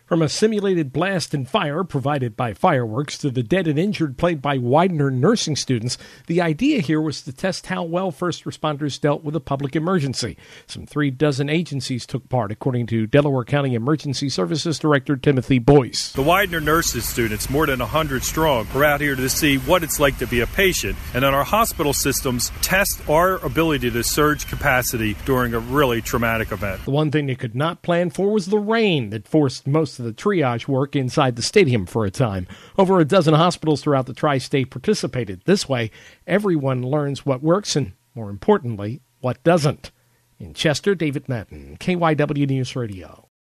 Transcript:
From a simulated blast and fire provided by fireworks to the dead and injured played by Widener nursing students, the idea here was to test how well first responders dealt with a public emergency. Some 36 agencies took part, according to Delaware County Emergency Services Director Timothy Boyce. The Widener nurses students, more than 100 strong, are out here to see what it's like to be a patient. And then our hospital systems test our ability to surge capacity during a really traumatic event. The one thing they could not plan for was the rain that forced most of the triage work inside the stadium for a time. Over a dozen hospitals throughout the tri-state participated. This way, everyone learns what works and, more importantly, what doesn't. In Chester, David Madden, KYW News Radio.